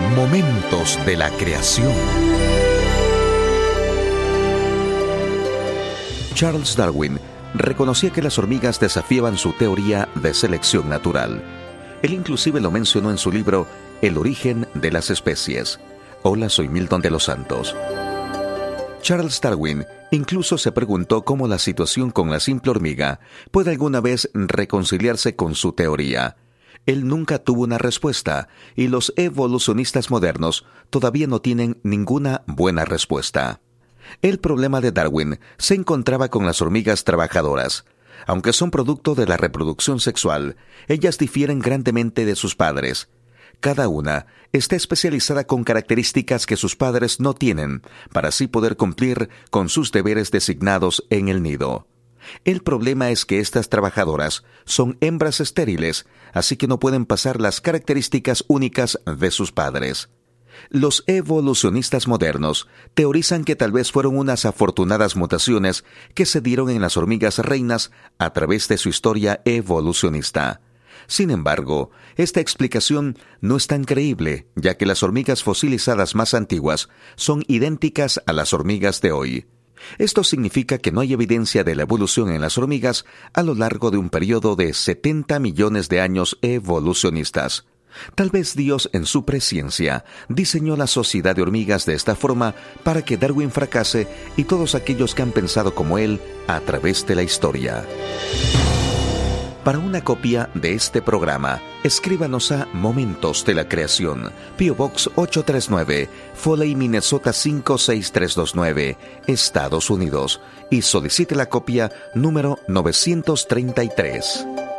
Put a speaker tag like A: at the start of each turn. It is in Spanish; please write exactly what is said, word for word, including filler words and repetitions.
A: Momentos de la creación. Charles Darwin reconocía que las hormigas desafiaban su teoría de selección natural. Él inclusive lo mencionó en su libro El origen de las especies. Hola, soy Milton de los Santos. Charles Darwin incluso se preguntó cómo la situación con la simple hormiga puede alguna vez reconciliarse con su teoría. Él nunca tuvo una respuesta, y los evolucionistas modernos todavía no tienen ninguna buena respuesta. El problema de Darwin se encontraba con las hormigas trabajadoras. Aunque son producto de la reproducción sexual, ellas difieren grandemente de sus padres. Cada una está especializada con características que sus padres no tienen, para así poder cumplir con sus deberes designados en el nido. El problema es que estas trabajadoras son hembras estériles, así que no pueden pasar las características únicas de sus padres. Los evolucionistas modernos teorizan que tal vez fueron unas afortunadas mutaciones que se dieron en las hormigas reinas a través de su historia evolucionista. Sin embargo, esta explicación no es tan creíble, ya que las hormigas fosilizadas más antiguas son idénticas a las hormigas de hoy. Esto significa que no hay evidencia de la evolución en las hormigas a lo largo de un periodo de setenta millones de años evolucionistas. Tal vez Dios, en su presciencia, diseñó la sociedad de hormigas de esta forma para que Darwin fracase y todos aquellos que han pensado como él a través de la historia. Para una copia de este programa, escríbanos a Momentos de la Creación, P O Box ocho tres nueve, Foley, Minnesota cinco seis tres dos nueve, Estados Unidos, y solicite la copia número novecientos treinta y tres.